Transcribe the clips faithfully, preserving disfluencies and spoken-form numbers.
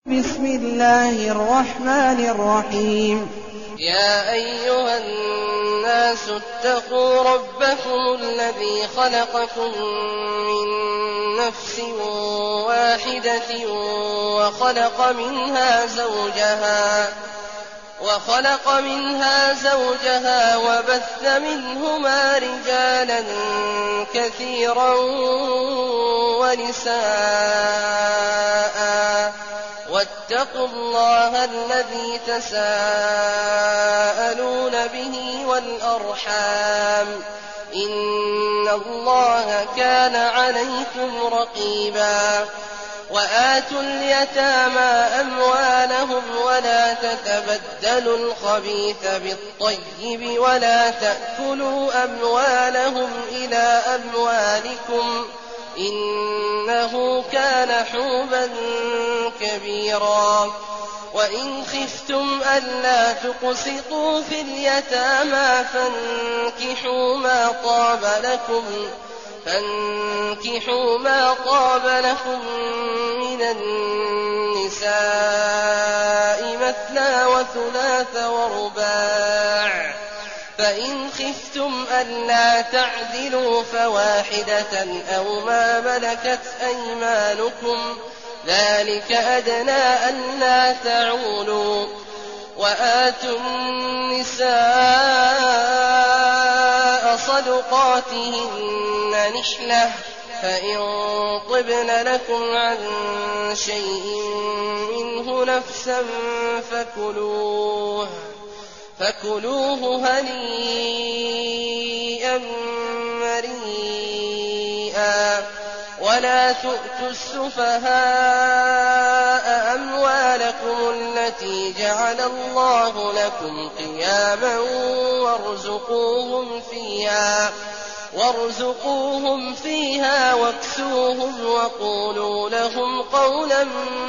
بسم الله الرحمن الرحيم. يا أيها الناس اتقوا ربكم الذي خلقكم من نفس واحدة وخلق منها زوجها وخلق منها زوجها وبث منهما رجالا كثيرا ونساء واتقوا الله الذي تساءلون به والأرحام إن الله كان عليكم رقيبا. وآتوا اليتامى أموالهم ولا تتبدلوا الخبيث بالطيب ولا تأكلوا أموالهم إلى أموالكم إنه كان حوبا كبيرا. وإن خفتم ألا تقسطوا في اليتامى فانكحوا ما طاب لكم فانكحوا ما طاب لكم من النساء مثنى وثلاث ورباع، فإن خفتم ألا تعدلوا فواحدة أو ما ملكت أيمانكم ذلك أدنى ألا تعولوا. وآتوا النساء صدقاتهن نحلة فإن طبن لكم عن شيء منه نفسا فكلوه فكلوه هنيئا مريئا. ولا تؤتوا السفهاء أموالكم التي جعل الله لكم قياما وارزقوهم فيها وارزقوهم فيها واكسوهم وقولوا لهم قولا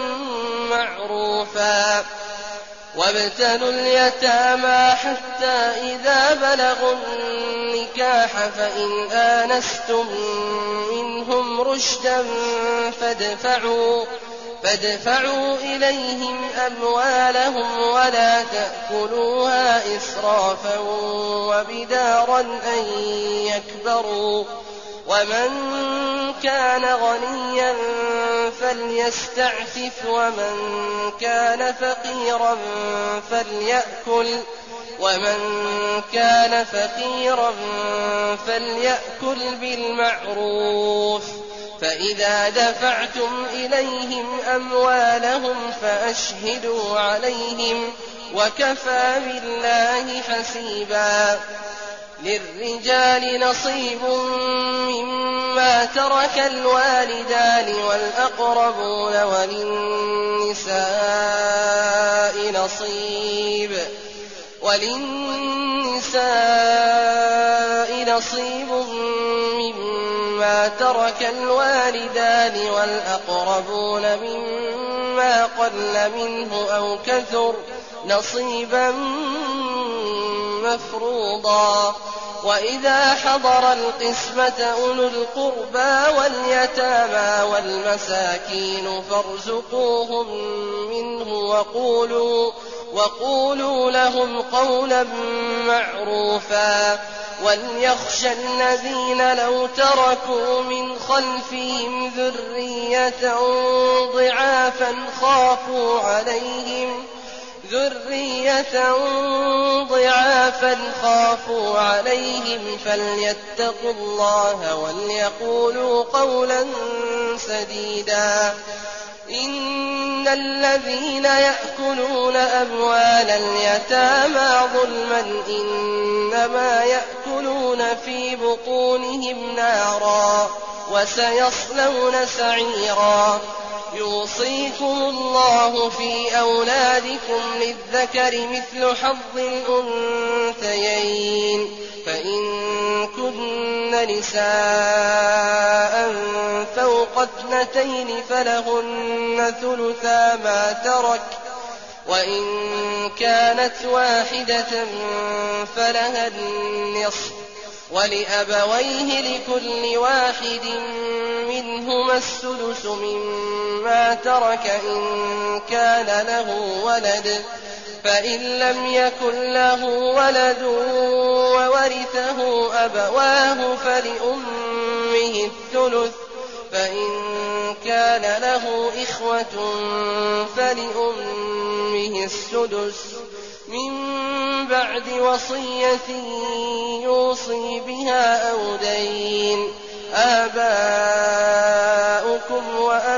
معروفا. وابتلوا اليتامى حتى إذا بلغوا النكاح فإن آنستم منهم رشدا فادفعوا, فادفعوا إليهم أموالهم ولا تأكلوها إسرافا وبدارا أن يكبروا. ومن كان غنيا فليستعفف ومن كان فقيرا فليأكل ومن كان فقيرا فليأكل بالمعروف. فإذا دفعتم إليهم أموالهم فأشهدوا عليهم وكفى بالله حسيبا. للرجال نصيب مما ترك الوالدان والأقربون وللنساء نصيب وللنساء نصيب مما ترك الوالدان والأقربون مما قل منه أو كثر نصيبا مفروضا. وإذا حضر القسمة أولو القربى واليتامى والمساكين فارزقوهم منه وقولوا, وقولوا لهم قولا معروفا. وليخشى الذين لو تركوا من خلفهم ذرية ضعافا خافوا عليهم ذرية ضعافا خافوا عليهم فليتقوا الله وليقولوا قولا سديدا. إن الذين يأكلون أموال اليتامى ظلما إنما يأكلون في بطونهم نارا وسيصلون سعيرا. يوصيكم الله في أولادكم للذكر مثل حظ الأنثيين فإن كن نساء فوق اثنتين فلهن ثلثا ما ترك وإن كانت واحدة فلها النصف ولأبويه لكل واحد منهما السدس مما ترك إن كان له ولد، فإن لم يكن له ولد وورثه أبواه فلأمه الثلث، فإن كان له إخوة فلأمه السدس من بعد وصية يوصي بها أو دين. آباؤكم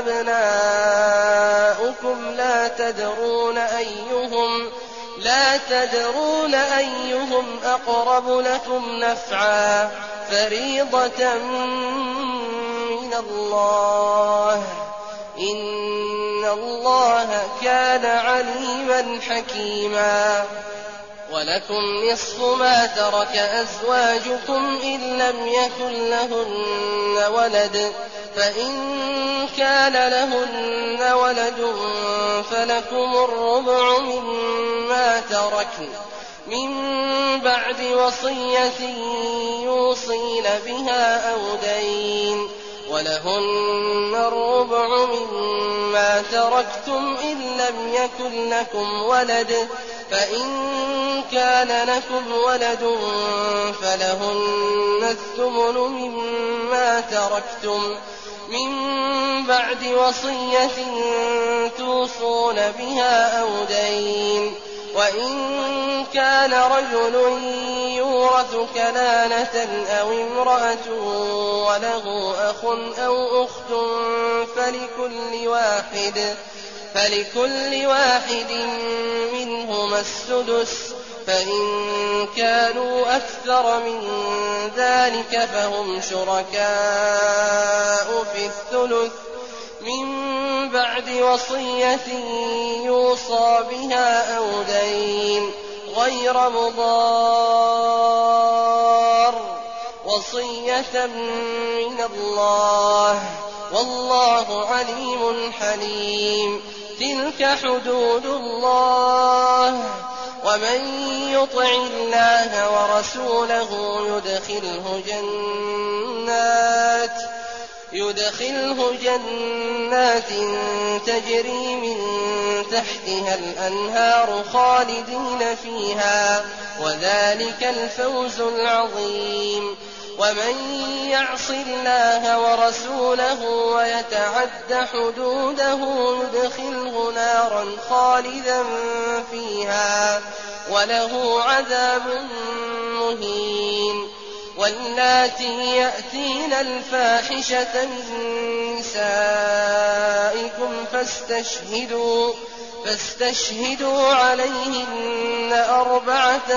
وأبناؤكم لا تدرون أيهم لا تدرون أيهم أقرب لكم نفعا، فريضة من الله، إن الله كان عليما حكيما. ولكم نصف ما ترك أزواجكم إن لم يكن لهن ولد، فإن كان لهن ولد فلكم الربع مما تركن من بعد وصية يوصين بها أو دين. ولهن الربع مما تركتم إن لم يكن لكم ولد، فإن كان لكم ولد فلهن الثمن مما تركتم من بعد وصية توصون بها أو دين. وإن كان رجل يورث كلالة أو امرأة وله أخ أو أخت فلكل واحد فلكل واحد منهما السدس، فإن كانوا أكثر من ذلك فهم شركاء في الثلث من بعد وصية يوصى بها أو دين غير مضار، وصية من الله، والله عليم حليم. تلك حدود الله، ومن يطع الله ورسوله يدخله جنات يدخله جنات تجري من تحتها الأنهار خالدين فيها، وذلك الفوز العظيم. ومن يعص الله ورسوله ويتعد حدوده يدخله نارا خالدا فيها وله عذاب مهين. واللاتي يأتين الفاحشة من نسائكم فاستشهدوا فاستشهدوا عليهن أربعة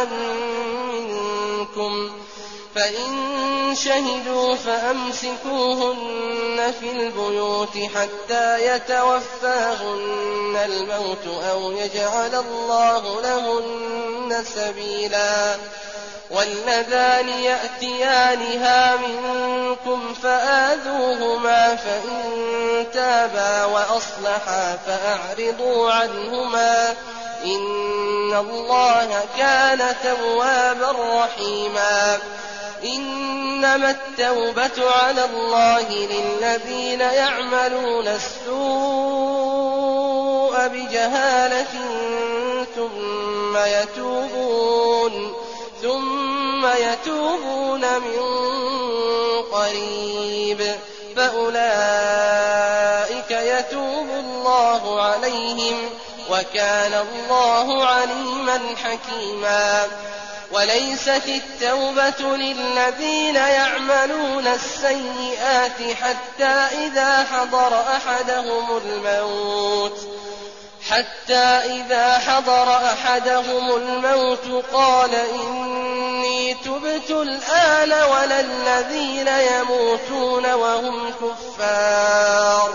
منكم، فإن شهدوا فأمسكوهن في البيوت حتى يتوفاهن الموت أو يجعل الله لهن سبيلا. واللذان يأتيانها منكم فآذوهما، فإن تابا وأصلحا فأعرضوا عنهما، إن الله كان توابا رحيما. إنما التوبة على الله للذين يعملون السوء بجهالة ثم يتوبون ثم يتوبون من قريب فأولئك يتوب الله عليهم، وكان الله عليما حكيما. وليست التوبة للذين يعملون السيئات حتى إذا حضر أحدهم الموت حتى إذا حضر أحدهم الموت قال إني تبت الآن ولا الذين يموتون وهم كفار،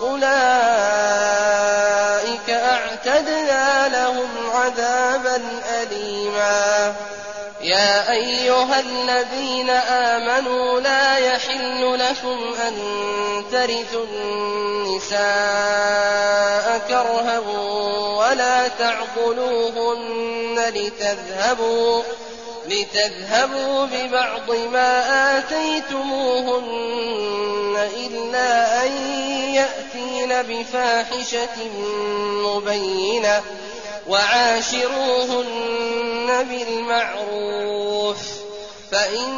أولئك أعتدنا لهم عذابا أليما. يا أيها الذين آمنوا لا يحل لكم أن ترثوا النساء كرها ولا تعضلوهن لتذهبوا لتذهبوا ببعض ما آتيتموهن إلا أن يأتين بفاحشة مبينة وعاشروهن بالمعروف فإن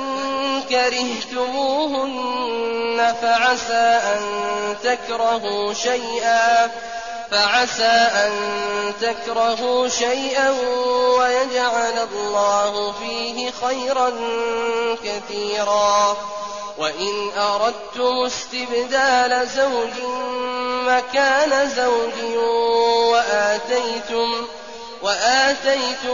كرهتموهن فعسى أن تكرهوا شيئا فعسى أن تكرهوا شيئا ويجعل الله فيه خيرا كثيرا وإن أردتم استبدال زوج مكان زوج وآتيتم وآتيتم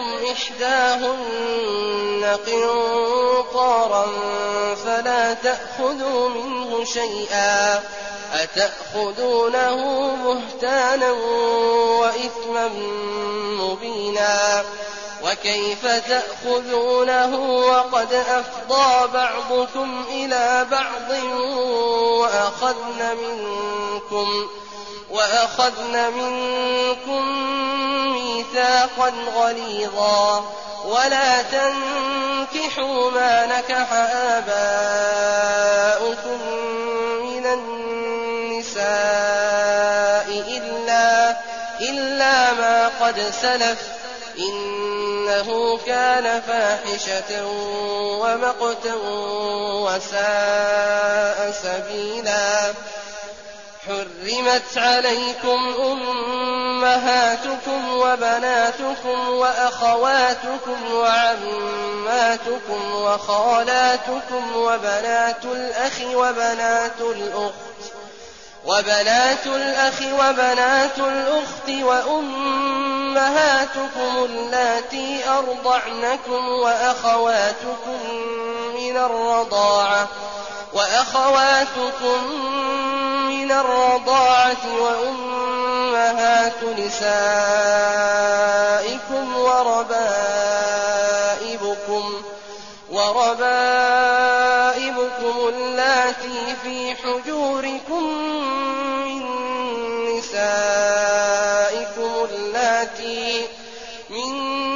إحداهن قنطارا فلا تأخذوا منه شيئا أتأخذونه بهتانا وإثما مبينا وكيف تأخذونه وقد أفضى بعضكم إلى بعض وأخذن منكم وأخذن منكم ميثاقا غليظا ولا تنكحوا ما نكح آباؤكم من النساء إلا, إلا ما قد سلف إنه كان فاحشة ومقتا وساء سبيلا حرمت عليكم أمهاتكم وبناتكم وأخواتكم وعماتكم وخالاتكم وبنات الأخ وبنات الأخت وبنات الأخ وبنات الأخت وأمهاتكم اللاتي أرضعنكم وأخواتكم من الرضاعة وأخواتكم من الرضاعة وأمهات نسائكم وربائبكم وربائبكم اللاتي في حجوركم من نسائكم اللاتي من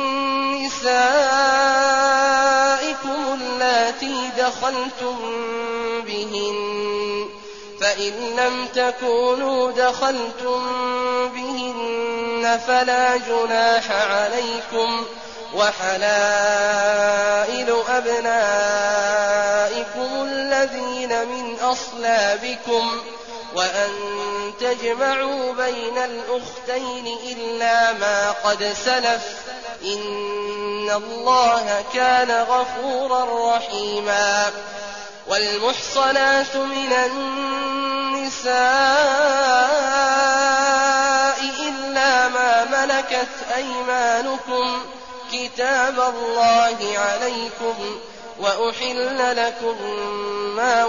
نسائكم اللاتي دخلتم بهن فإن لم تكونوا دخلتم بهن فلا جناح عليكم وحلائل أبنائكم الذين من أصلابكم وأن تجمعوا بين الأختين إلا ما قد سلف إن الله كان غفورا رحيما والمحصنات من النساء إلا ما ملكت أيمانكم كتاب الله عليكم وأحل لكم ما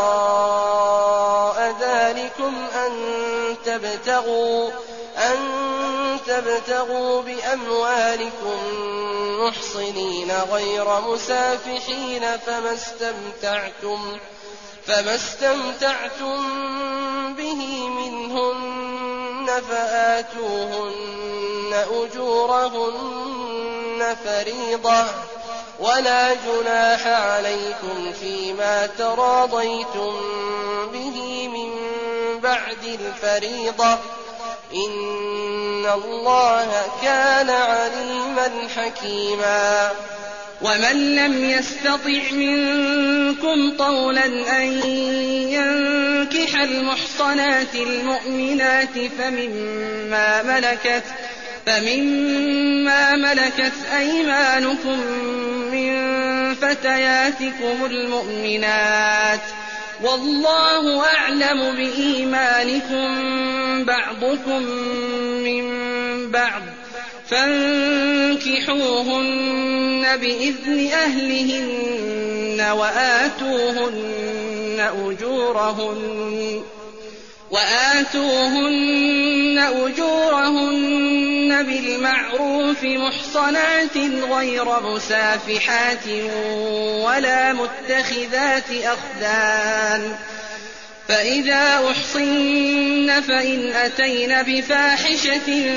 وراء ذلكم أن تبتغوا أن تبتغوا بأموالكم محصنين غير مسافحين فما استمتعتم فما استمتعتم به منهن فآتوهن أجورهن فريضة ولا جناح عليكم فيما تراضيتم به من بعد الفريضة إن الله كان عليما حكيما ومن لم يستطع منكم طولا أن ينكح المحصنات المؤمنات فمما ملكت فمما ملكت أيمانكم من فتياتكم المؤمنات والله أعلم بإيمانكم بعضكم من بعض فانكحوهن بإذن أهلهن وآتوهن أجورهن وآتوهن أجورهن بالمعروف محصنات غير مسافحات ولا متخذات أخدان فإذا أحصن فإن أتين بفاحشة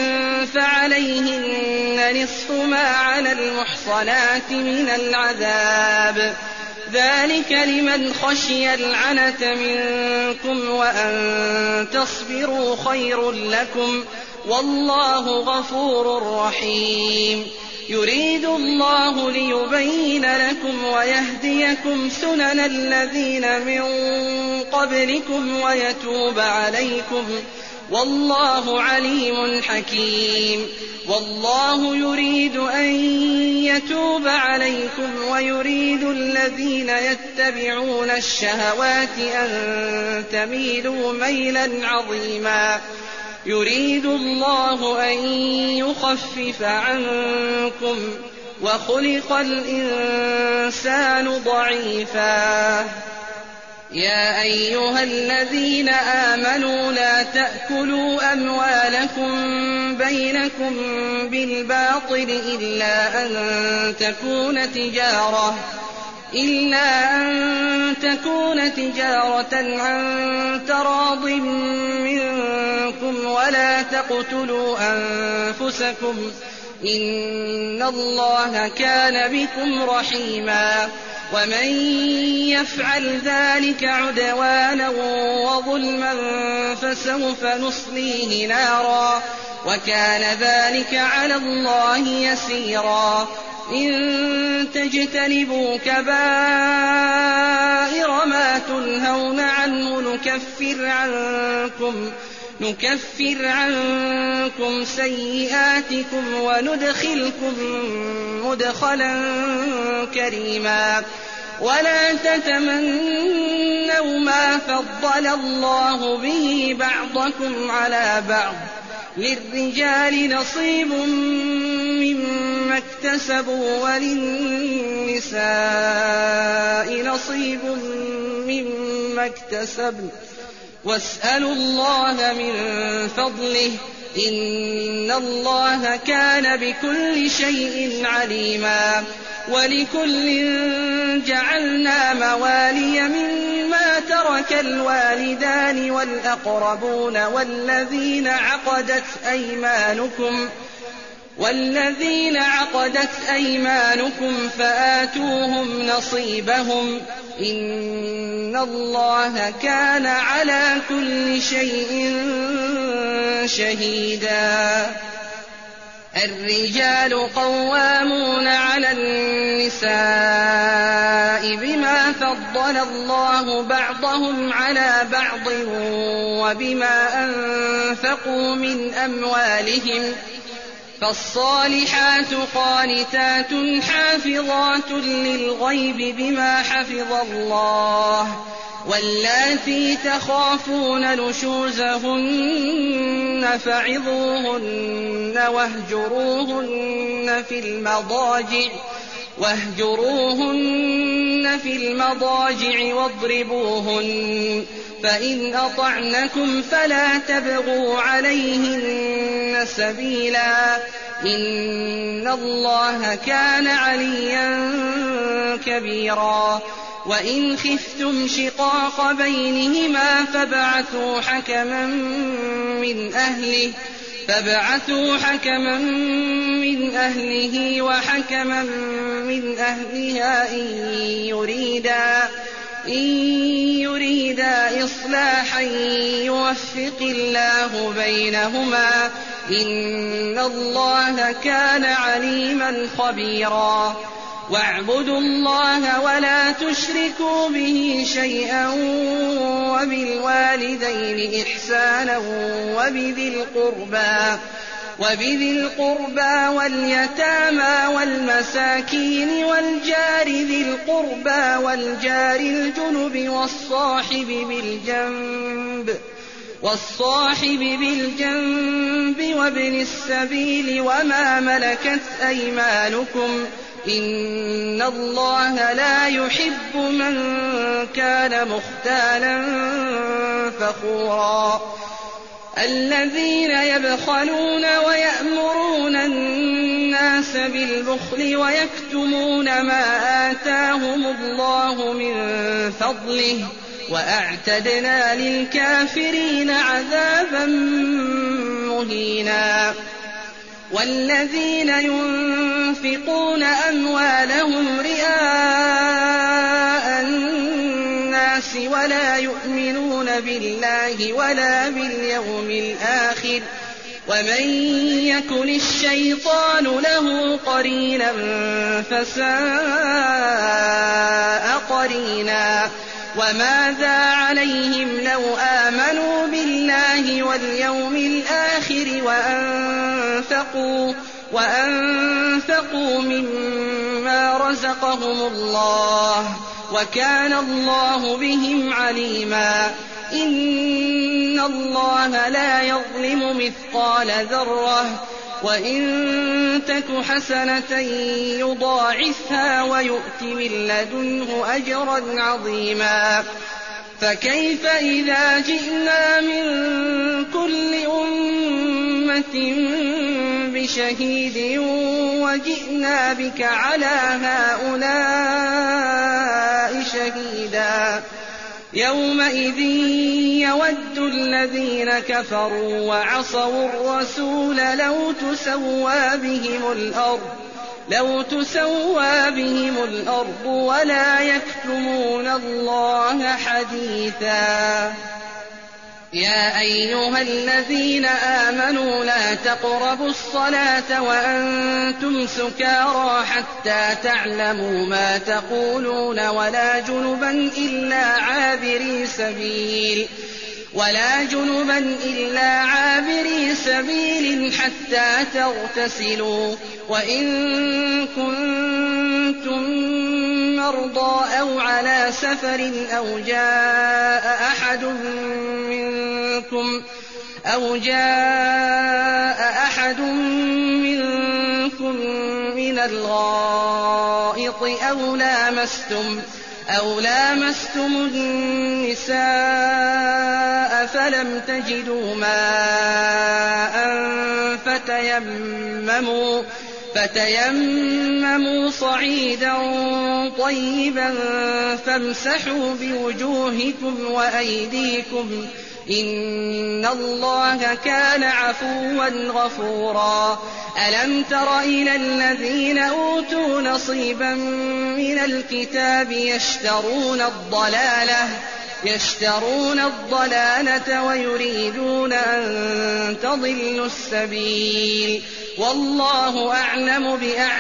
فعليهن نصف ما على المحصنات من العذاب، ذلك لمن خشي العنة منكم، وأن تصبروا خير لكم، والله غفور رحيم. يريد الله ليبين لكم ويهديكم سنن الذين من قبلكم ويتوب عليكم، والله عليم حكيم. والله يريد أن يتوب عليكم ويريد الذين يتبعون الشهوات أن تميلوا ميلا عظيما. يريد الله أن يخفف عنكم وخلق الإنسان ضعيفا. يا أيها الذين آمنوا لا تأكلوا أموالكم بينكم بالباطل إلا أن تكون تجارة إلا أن تكون تجارة عن تراض منكم، ولا تقتلوا أنفسكم، إن الله كان بكم رحيما. ومن يفعل ذلك عدوانا وظلما فسوف نصليه نارا، وكان ذلك على الله يسيرا. إن تجتنبوا كبائر ما تنهون عنه نكفر عنكم نكفر عنكم سيئاتكم وندخلكم مدخلا كريما. ولا تتمنوا ما فضل الله به بعضكم على بعض، للرجال نصيب مما اكتسبوا وللنساء نصيب مما اكتسبن، واسألوا الله من فضله، إن الله كان بكل شيء عليما. ولكل جعلنا موالي مما ترك الوالدان والأقربون والذين عقدت أيمانكم والذين عقدت أيمانكم فآتوهم نصيبهم، إن الله كان على كل شيء شهيدا. الرجال قوامون على النساء بما فضل الله بعضهم على بعض وبما أنفقوا من أموالهم، فالصالحات قانتات حافظات للغيب بما حفظ الله، واللاتي تخافون نشوزهن فعظوهن واهجروهن في المضاجع واهجروهن في المضاجع واضربوهن، فإن أطعنكم فلا تبغوا عليهن سبيلا، إن الله كان عليا كبيرا. وإن خفتم شقاق بينهما فابعثوا حكما من أهله فابعثوا حكما من أهله وحكما من أهلها إن يريدا إن يريدا إصلاحا يوفق الله بينهما، إن الله كان عليما خبيرا. واعبدوا الله ولا تشركوا به شيئا، وبالوالدين إحسانا وبذي القربى وبذي القربى واليتامى والمساكين والجار ذي القربى والجار الجنب والصاحب بالجنب والصاحب بالجنب وابن السبيل وما ملكت أيمانكم، إن الله لا يحب من كان مختالا فخورا. الذين يبخلون ويأمرون الناس بالبخل ويكتمون ما آتاهم الله من فضله، وأعتدنا للكافرين عذابا مهينا والذين ينفقون أموالهم رئاء الناس ولا يؤمنون بالله ولا باليوم الآخر ومن يكن الشيطان له قرينا فساء قرينا وماذا عليهم لو آمنوا بالله واليوم الآخر وأنفقوا, وأنفقوا مما رزقهم الله وكان الله بهم عليما إن الله لا يظلم مثقال ذرة وإن تك حسنة يضاعفها ويؤت من لدنه أجرا عظيما فكيف إذا جئنا من كل أمة بشهيد وجئنا بك على هؤلاء شهيدا يومئذ يود الذين كفروا وعصوا الرسول لو تسوى بهم الأرض لو تسوى بهم الأرض ولا يكتمون الله حديثا يا أيها الذين آمنوا لا تقربوا الصلاة وأنتم سكارى حتى تعلموا ما تقولون ولا جنبا إلا عابري سبيل ولا جنبا إلا عابري سبيل حتى تغتسلوا وإن كنتم مرضى أو على سفر أو جاء أحد منكم أو جاء أحد منكم من الغائط أو لامستم أو لامستم النساء فلم تجدوا ماء فتيمموا فتيمموا صعيدا طيبا فامسحوا بوجوهكم وأيديكم إن الله كان عفوا غفورا ألم تر إلى الذين أوتوا نصيبا من الكتاب يشترون الضلالة يشترون الضلالة ويريدون أن تضلوا السبيل والله أعلم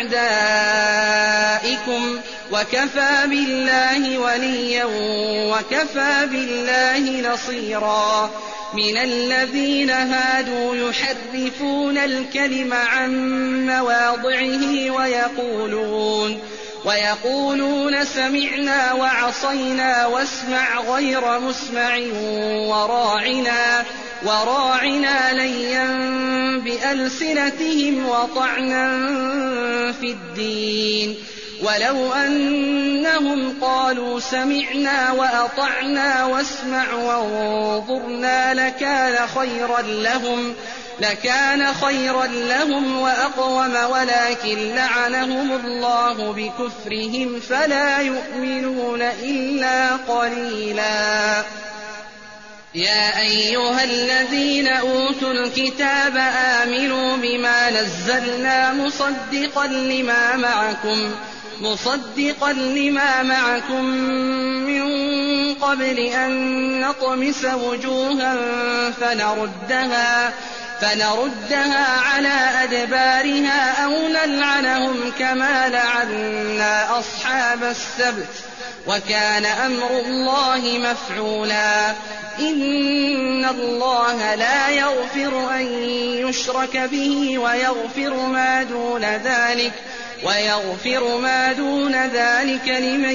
بأعدائكم وكفى بالله وليا وكفى بالله نصيرا من الذين هادوا يحرفون الكلم عن مواضعه ويقولون ويقولون سمعنا وعصينا واسمع غير مسمع وراعنا وراعنا ليا بألسنتهم وطعنا في الدين ولو أنهم قالوا سمعنا وأطعنا واسمع وانظرنا لكان خيرا لهم لكان خيرا لهم وأقوم ولكن لعنهم الله بكفرهم فلا يؤمنون إلا قليلا يا أيها الذين أوتوا الكتاب آمنوا بما نزلنا مصدقا لما معكم مصدقا لما معكم من قبل أن نطمس وجوها فنردها فنردها على أدبارها أو نلعنهم كما لعنا أصحاب السبت وكان أمر الله مفعولا إن الله لا يغفر أن يشرك به ويغفر ما دون ذلك ويغفر ما دون ذلك لمن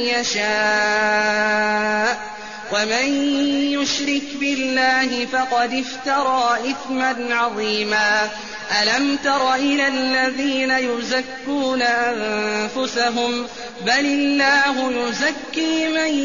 يشاء ومن يشرك بالله فقد افترى إثما عظيما ألم تر إلى الذين يزكون أنفسهم بل الله يزكي من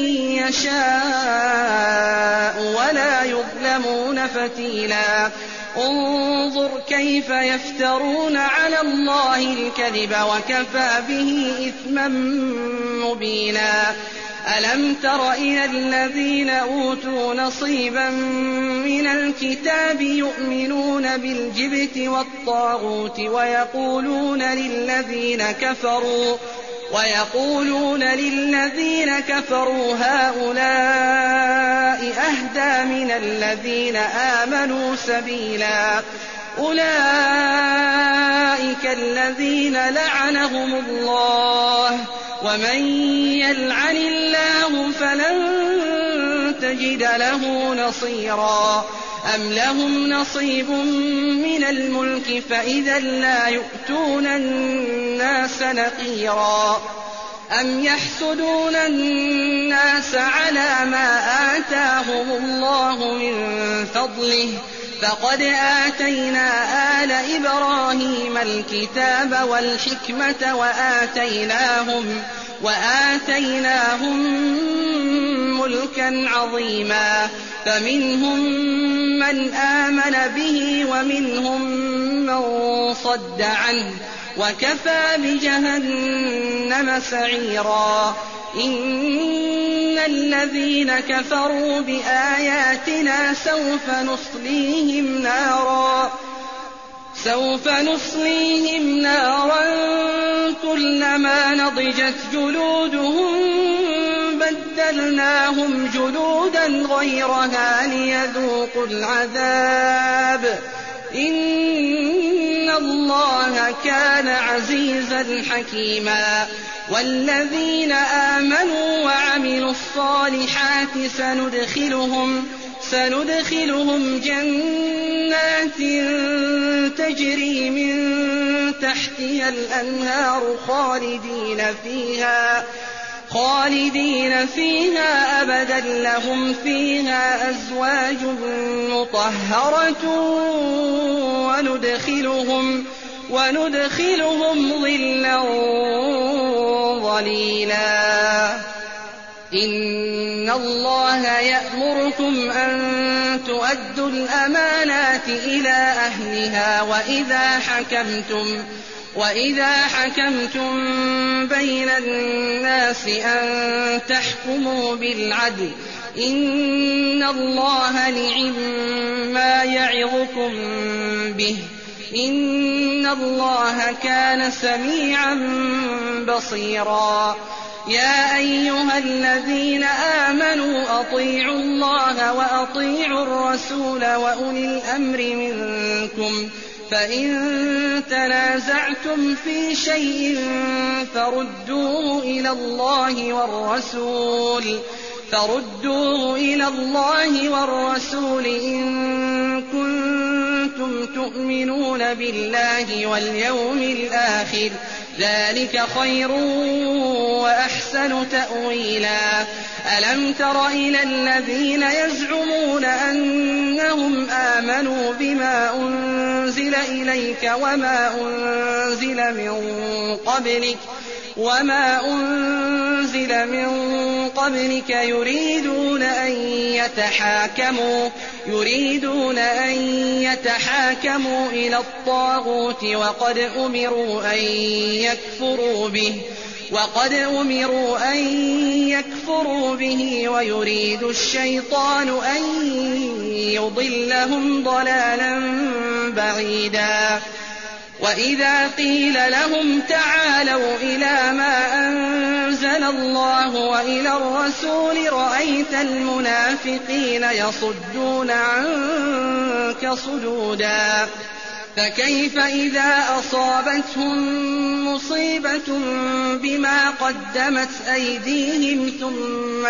يشاء ولا يظلمون فتيلا انظر كيف يفترون على الله الكذب وكفى به إثما مبينا ألم تر إلى الذين أوتوا نصيبا من الكتاب يؤمنون بالجبت والطاغوت ويقولون للذين كفروا ويقولون للذين كفروا هؤلاء أهدى من الذين آمنوا سبيلا أولئك الذين لعنهم الله ومن يلعن الله فلن تجد له نصيرا أم لهم نصيب من الملك فإذا لا يؤتون الناس نقيرا أم يحسدون الناس على ما آتاهم الله من فضله فقد آتينا آل إبراهيم الكتاب والحكمة وآتيناهم, وآتيناهم ملكا عظيما فمنهم من آمن به ومنهم من صد عنه وكفى بجهنم سعيرا إن الذين كفروا بآياتنا سوف نصليهم نارا سوف نصليهم نارا كلما نضجت جلودهم بدلناهم جلودا غيرها ليذوقوا العذاب إن الله كان عزيزا حكيما والذين آمنوا وعملوا الصالحات سندخلهم سندخلهم جنات تجري من تحتها الأنهار خالدين فيها خالدين فيها أبدا لهم فيها أزواج مطهرة وندخلهم وندخلهم ظلا ظليلا إن الله يأمركم أن تؤدوا الأمانات إلى أهلها وإذا حكمتم وإذا حكمتم بين الناس أن تحكموا بالعدل إن الله نعم ما يعظكم به إن الله كان سميعا بصيرا يا أيها الذين آمنوا أطيعوا الله وأطيعوا الرسول وأولي الأمر منكم فإن تنازعتم في شيء فردوه إلى الله والرسول فردوه إلى الله والرسول إن كنتم تؤمنون بالله واليوم الآخر ذلك خير وأحسن تأويلا ألم تر إلى الذين يزعمون أنهم آمنوا بما أنزل إليك وما أنزل من قبلك وما أنزل من قبلك يريدون أن يتحاكموا يريدون أن يتحاكموا إلى الطاغوت وقد أمروا أن يكفروا به وقد أمروا أن يكفروا به ويريد الشيطان أن يضلهم ضلالا بعيدا وإذا قيل لهم تعالوا إلى ما أنزل الله وإلى الرسول رأيت المنافقين يصدون عنك صدودا فكيف إذا أصابتهم مصيبة بما قدمت أيديهم ثم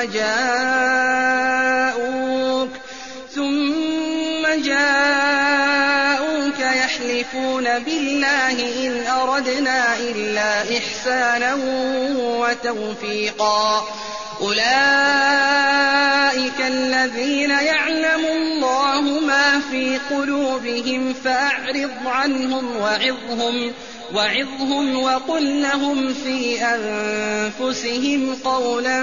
جاءوك ثم جاءوك يحلفون بالله إن أردنا إلا إحسانا وتوفيقا أولئك الذين يعلم الله ما في قلوبهم فأعرض عنهم وعظهم وعظهم وقل لهم في أنفسهم قولا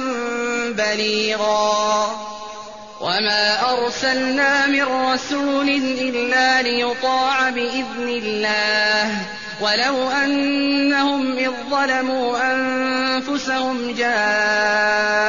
بليغا وما أرسلنا من رسول إلا ليطاع بإذن الله ولو أنهم إذ ظلموا أنفسهم جاءوا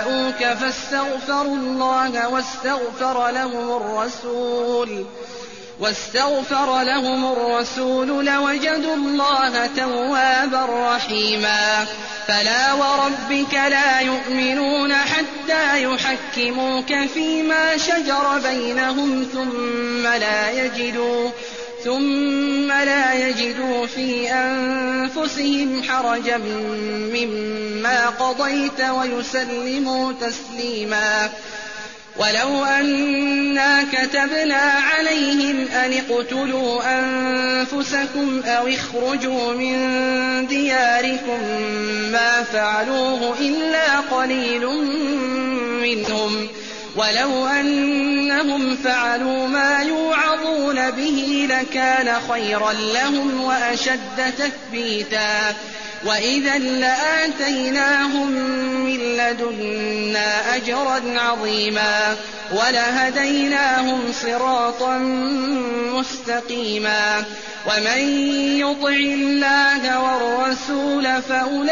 فاستغفروا الله واستغفر لهم الرسول واستغفر لهم الرسول لوجدوا الله توابا رحيما. فلا وربك لا يؤمنون حتى يحكموك فيما شجر بينهم ثم لا يجدوا ثم لا يجدوا في أنفسهم حرجا مما قضيت ويسلموا تسليما. ولو أنا كتبنا عليهم أن اقتلوا أنفسكم أو اخرجوا من دياركم ما فعلوه إلا قليل منهم ولو أنهم فعلوا ما يوعظون به لكان خيرا لهم وأشد تثبيتا. وإذا لآتيناهم من لدنا أجرا عظيما ولهديناهم صراطا مستقيما. ومن يطع الله والرسول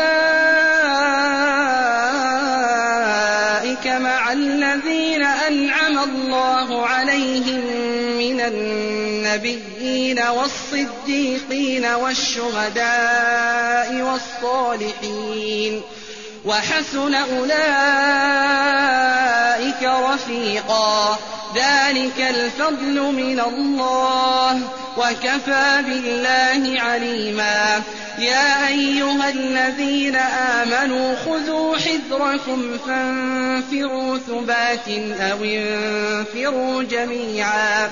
فأولئك مع الذين أنعم الله عليهم من النبيين والصديقين والشهداء والصالحين وحسن أولئك رفيقا. ذلك الفضل من الله وكفى بالله عليما. يا أيها الذين آمنوا خذوا حذركم فانفروا ثبات أو انفروا جميعا.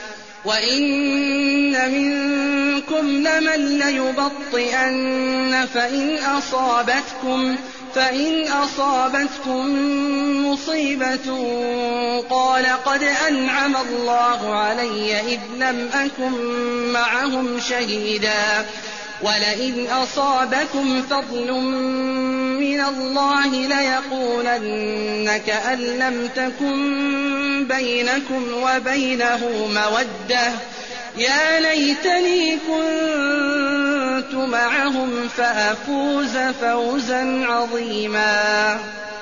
وإن منكم لمن ليبطئن فإن أصابتكم فإن أصابتكم مصيبة قال قد أنعم الله علي إذ لم أكن معهم شهيدا. ولئن أصابكم فضل من الله ليقولن كأن لم تكن بينكم وبينه مودة يا ليتني كنت معهم فأفوز فوزا عظيما.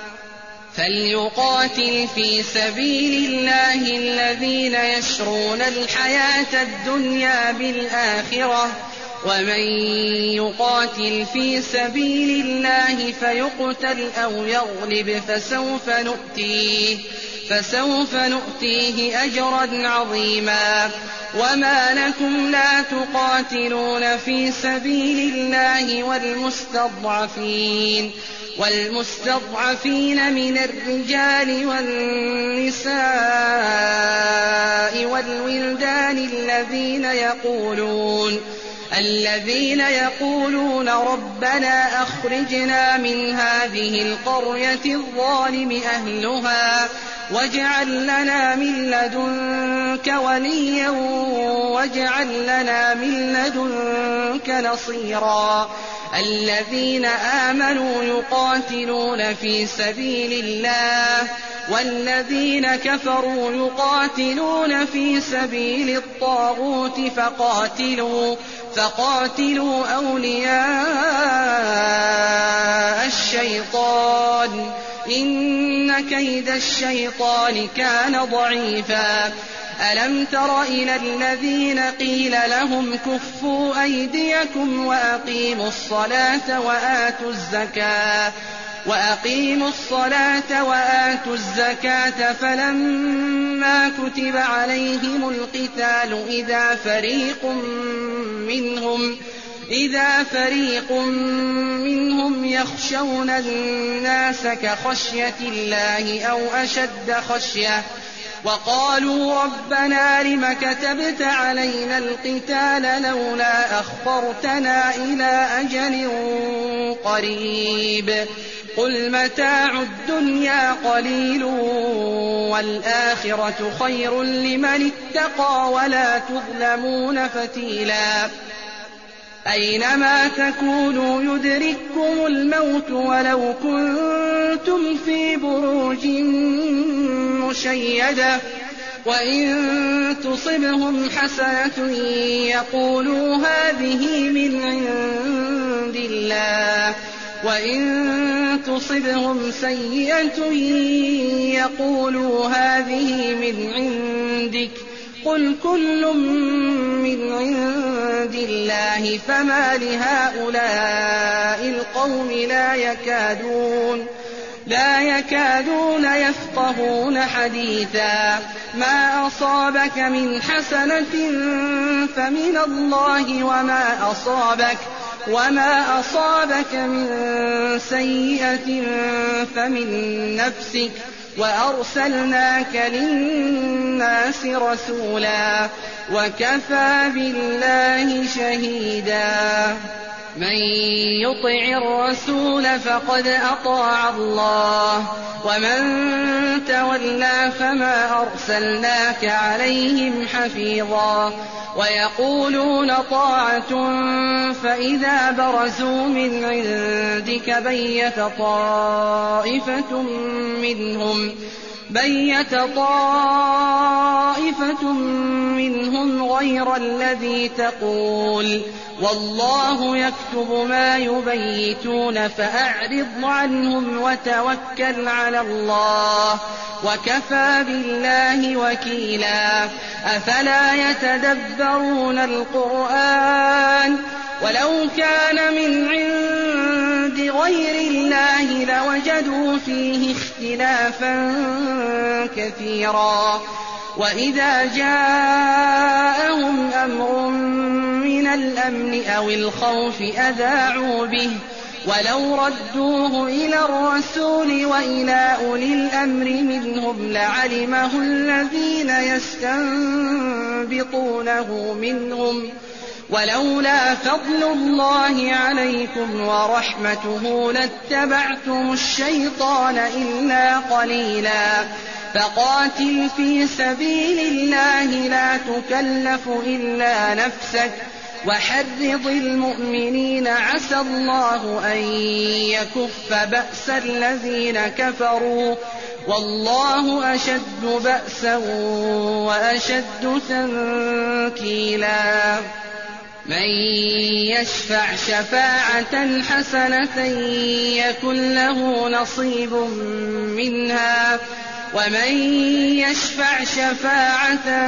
فليقاتل في سبيل الله الذين يشرون الحياة الدنيا بالآخرة ومن يقاتل في سبيل الله فيقتل أو يغلب فسوف نؤتيه فسوف نؤتيه أجرا عظيما. وما لكم لا تقاتلون في سبيل الله والمستضعفين والمستضعفين من الرجال والنساء والولدان الذين يقولون الذين يقولون ربنا أخرجنا من هذه القرية الظالم أهلها واجعل لنا من لدنك وليا واجعل لنا من لدنك نصيرا. الذين آمنوا يقاتلون في سبيل الله والذين كفروا يقاتلون في سبيل الطاغوت فقاتلوا فقاتلوا أولياء الشيطان إن كيد الشيطان كان ضعيفا. ألم تر إلى الذين قيل لهم كفوا أيديكم وأقيموا الصلاة وآتوا الزكاة وأقيموا الصلاة وآتوا الزكاة فلما كتب عليهم القتال إذا فريق منهم إذا فريق منهم يخشون الناس كخشية الله أو أشد خشية وقالوا ربنا لم كتبت علينا القتال لولا أخرتنا إلى أجل قريب قل متاع الدنيا قليل والآخرة خير لمن اتقى ولا تظلمون فتيلا. أينما تكونوا يدرككم الموت ولو كنتم في بروج مشيدة وإن تصبهم حسنة يقولوا هذه من عند الله وإن تصبهم سيئة يقولوا هذه من عندك قل كل من عند الله فما لهؤلاء القوم لا يكادون لا يكادون يفقهون حديثا ما أصابك من حسنة فمن الله وما أصابك وما أصابك من سيئة فمن نفسك وأرسلناك للناس رسولا وكفى بالله شهيدا من يطع الرسول فقد أطاع الله ومن تولى فما أرسلناك عليهم حفيظا ويقولون طاعة فإذا برزوا من عندك بيت طائفة منهم بيت طائفة منهم غير الذي تقول والله يكتب ما يبيتون فأعرض عنهم وتوكل على الله وكفى بالله وكيلا أفلا يتدبرون القرآن ولو كان من عند غير الله لوجدوا فيه اختلافا كثيرا وإذا جاءهم أمر من الأمن أو الخوف أذاعوا به ولو ردوه إلى الرسول وإلى أولي الأمر منهم لعلمه الذين يستنبطونه منهم ولولا فضل الله عليكم ورحمته لاتبعتم الشيطان إلا قليلا فقاتل في سبيل الله لا تكلف إلا نفسك وحرض المؤمنين عسى الله أن يكف بأس الذين كفروا والله أشد بأسا وأشد تنكيلا من يشفع شفاعة حسنة يكن له نصيب منها ومن يشفع شفاعة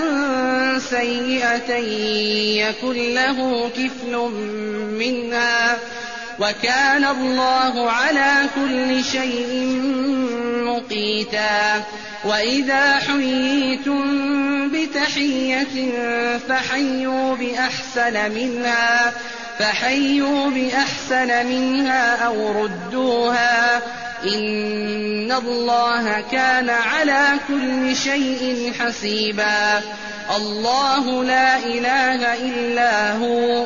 سيئة يكن له كفل منها وكان الله على كل شيء مقيتا وإذا حييتم بتحية فحيوا بأحسن منها فحيوا بأحسن منها أو ردوها إن الله كان على كل شيء حسيبا الله لا إله إلا هو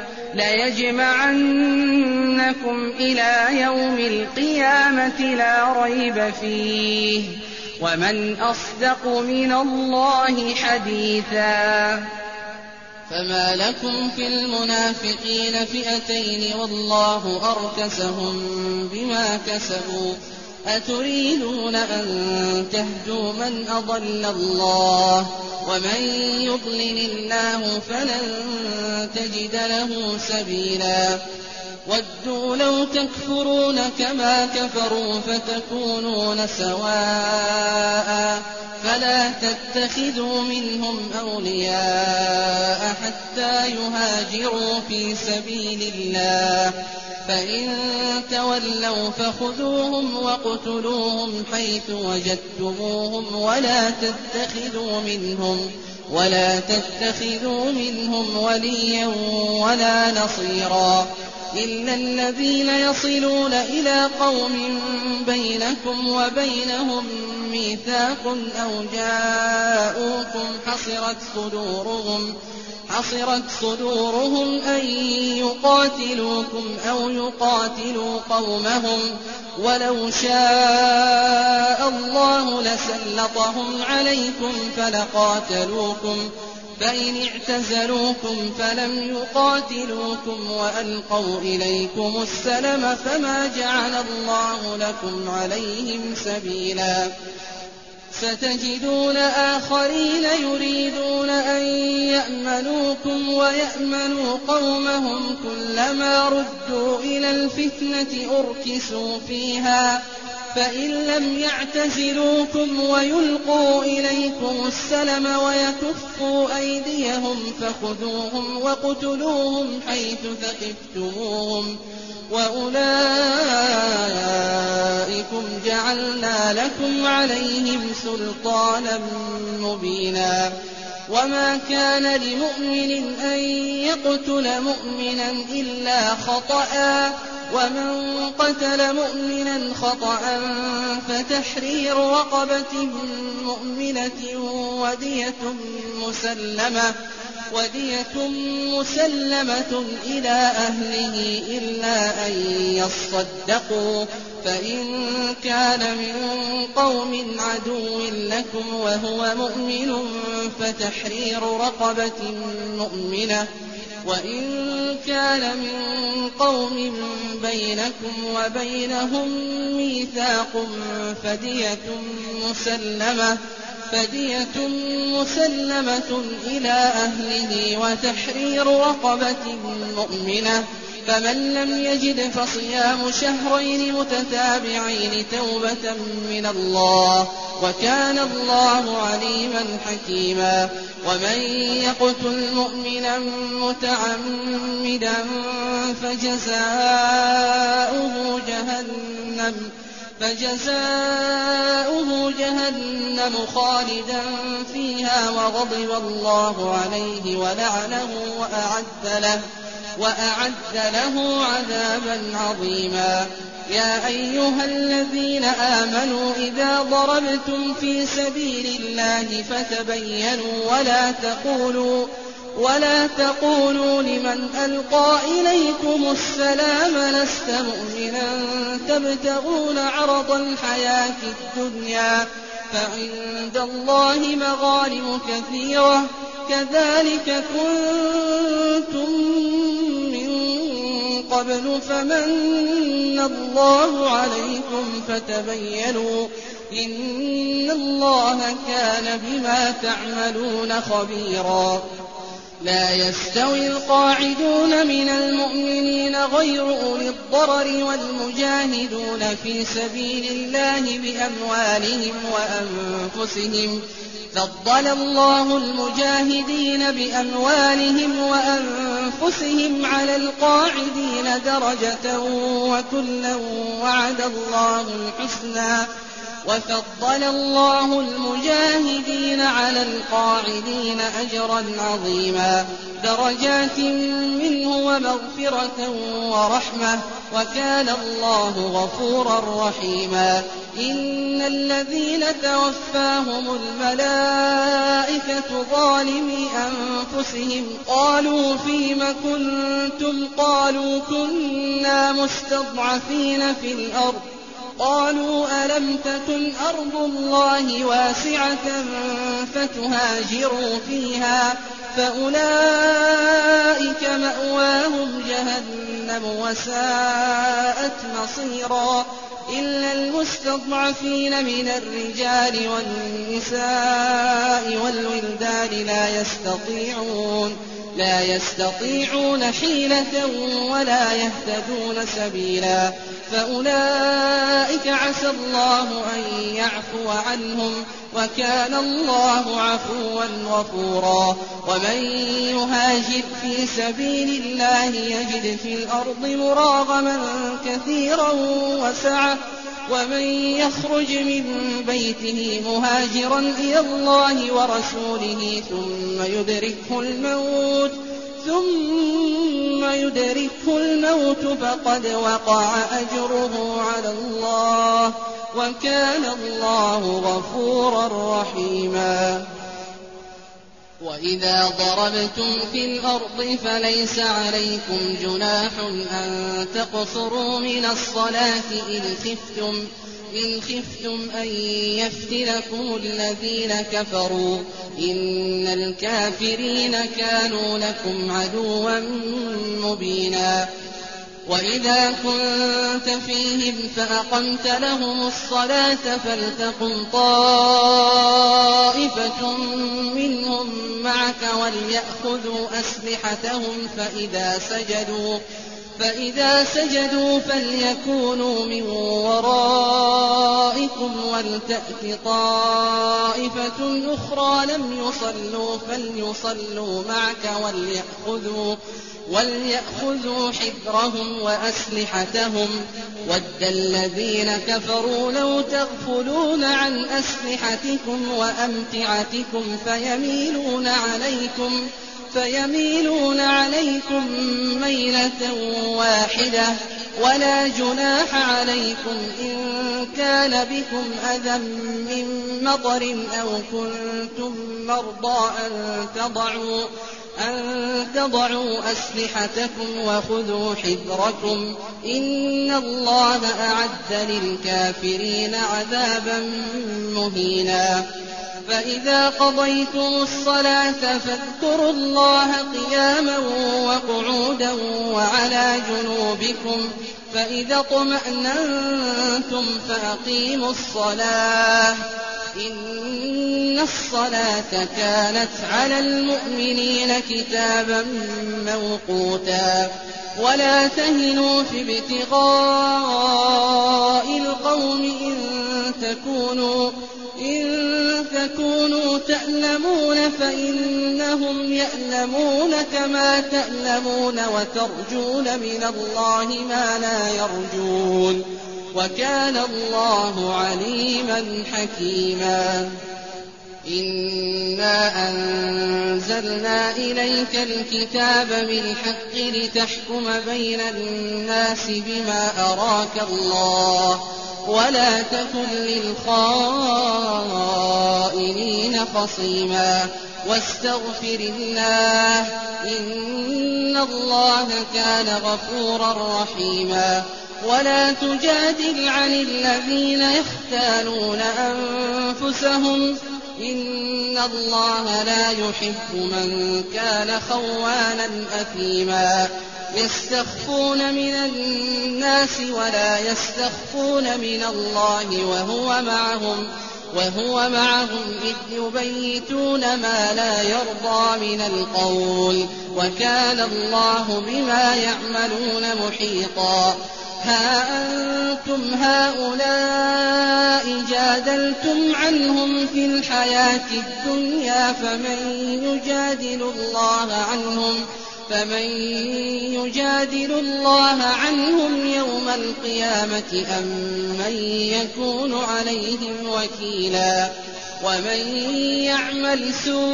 ليجمعنكم إلى يوم القيامة لا ريب فيه ومن أصدق من الله حديثا فما لكم في المنافقين فئتين والله أركسهم بما كسبوا أتريدون أن تهدوا من أضل الله ومن يضلل الله فلن تجد له سبيلا ودوا لو تكفرون كما كفروا فتكونون سواء فلا تتخذوا منهم أولياء حتى يهاجروا في سبيل الله فإن تولوا فخذوهم واقتلوهم حيث وجدتموهم ولا تتخذوا منهم ولا تتخذوا منهم وليا ولا نصيرا إلا الذين يصلون إلى قوم بينكم وبينهم ميثاق أو جاءوكم حصرت صدورهم حصرت صدورهم أن يقاتلوكم أو يقاتلوا قومهم ولو شاء الله لسلطهم عليكم فلقاتلوكم فإن اعتزلوكم فلم يقاتلوكم وألقوا إليكم السلم فما جعل الله لكم عليهم سبيلا ستجدون آخرين يريدون أن يأمنوكم ويأمنوا قومهم كلما ردوا إلى الفتنة أركسوا فيها فإن لم يعتزلوكم ويلقوا إليكم السلم ويكفوا أيديهم فخذوهم واقتلوهم حيث ثقفتموهم وأولئكم جعلنا لكم عليهم سلطانا مبينا وما كان لمؤمن أن يقتل مؤمنا إلا خطأ ومن قتل مؤمنا خطأ فتحرير رقبة مؤمنة ودية مسلمة ودية مسلمة إلى أهله إلا أن يصدقوا فإن كان من قوم عدو لكم وهو مؤمن فتحرير رقبة مؤمنة وإن كان من قوم بينكم وبينهم ميثاق فدية مسلمة فدية مسلمة إلى أهله وتحرير رقبة مؤمنة فمن لم يجد فصيام شهرين متتابعين توبة من الله وكان الله عليما حكيما ومن يقتل مؤمنا متعمدا فجزاؤه جهنم فجزاؤه جهنم خالدا فيها وغضب الله عليه ولعنه وأعد له وأعد له عذابا عظيما يا أيها الذين آمنوا إذا ضربتم في سبيل الله فتبينوا ولا تقولوا ولا تقولوا لمن ألقى إليكم السلام لست مؤمنا تبتغون عرض الحياة الدنيا فعند الله مغانم كثيرة كذلك كنتم من قبل فمن الله عليكم فتبينوا إن الله كان بما تعملون خبيرا لا يستوي القاعدون من المؤمنين غير أولي الضرر والمجاهدون في سبيل الله بأموالهم وأنفسهم فضل الله المجاهدين بأموالهم وأنفسهم على القاعدين درجة وكلا وعد الله الحسنى وفضل الله المجاهدين على القاعدين أجرا عظيما درجات منه ومغفرة ورحمة وكان الله غفورا رحيما إن الذين توفاهم الملائكة ظالمي أنفسهم قالوا فيم كنتم قالوا كنا مستضعفين في الأرض قالوا ألم تكن أرض الله واسعة فتهاجروا فيها فأولئك مأواهم جهنم وساءت مصيرا إلا المستضعفين من الرجال والنساء والولدان لا يستطيعون لا يستطيعون حيلة ولا يهتدون سبيلا فأولئك عسى الله أن يعفو عنهم وكان الله عفوا غفورا ومن يهاجر في سبيل الله يجد في الأرض مراغما كثيرا وسعة ومن يخرج من بيته مهاجرا إلى الله ورسوله ثم يدركه الموت ثم يدركه الموت فقد وقع أجره على الله وكان الله غفورا رحيما وإذا ضربتم في الأرض فليس عليكم جناح أن تقصروا من الصلاة إن خفتم إن خفتم أن يفتنكم الذين كفروا إن الكافرين كانوا لكم عدوا مبينا وإذا كنت فيهم فأقمت لهم الصلاة فلتقم طائفة منهم معك وليأخذوا أسلحتهم فإذا سجدوا فإذا سجدوا فليكونوا من ورائكم ولتأت طائفة أخرى لم يصلوا فليصلوا معك وليأخذوا وليأخذوا حذرهم وأسلحتهم ود الذين كفروا لو تغفلون عن أسلحتكم وأمتعتكم فيميلون عليكم فيميلون عليكم ميلة واحدة ولا جناح عليكم إن كان بكم أذى من مطر أو كنتم مرضى أن تضعوا أن تضعوا أسلحتكم وخذوا حذركم إن الله أعد للكافرين عذابا مهينا فإذا قضيتم الصلاة فاذكروا الله قياما وقعودا وعلى جنوبكم فإذا اطمأننتم فأقيموا الصلاة إن الصلاة كانت على المؤمنين كتابا موقوتا ولا تهنوا في ابتغاء القوم إن تكونوا إن تكونوا تألمون فإنهم يألمون كما تألمون وترجون من الله ما لا يرجون وكان الله عليما حكيما إنا أنزلنا إليك الكتاب بالحق لتحكم بين الناس بما أراك الله ولا تكن للخائنين خصيما واستغفر الله إن الله كان غفورا رحيما ولا تجادل عن الذين يختانون أنفسهم إن الله لا يحب من كان خوانا أثيما يستخفون من الناس ولا يستخفون من الله وهو معهم وهو معهم إذ يبيتون ما لا يرضى من القول وكان الله بما يعملون محيطا ها أنتم هؤلاء جادلتم عنهم في الحياة الدنيا فمن يجادل الله عنهم فمن يجادل الله عنهم يوم القيامة أم من يكون عليهم وكيلا ومن يعمل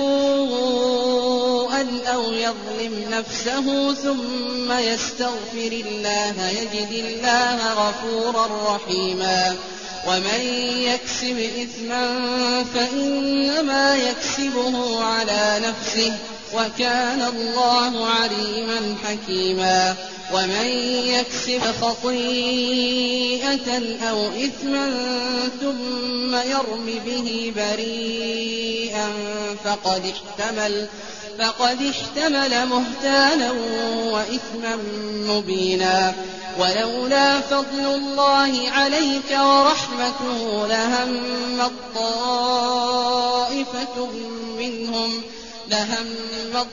سوءا أو يظلم نفسه ثم يستغفر الله يجد الله غفورا رحيما ومن يكسب إثما فإنما يكسبه على نفسه وكان الله عليما حكيما ومن يكسب خطيئة أو إثما ثم يرم به بريئا فقد احتمل فقد احتمل بهتانا وإثما مبينا ولولا فضل الله عليك ورحمته لهم طائفة منهم لهم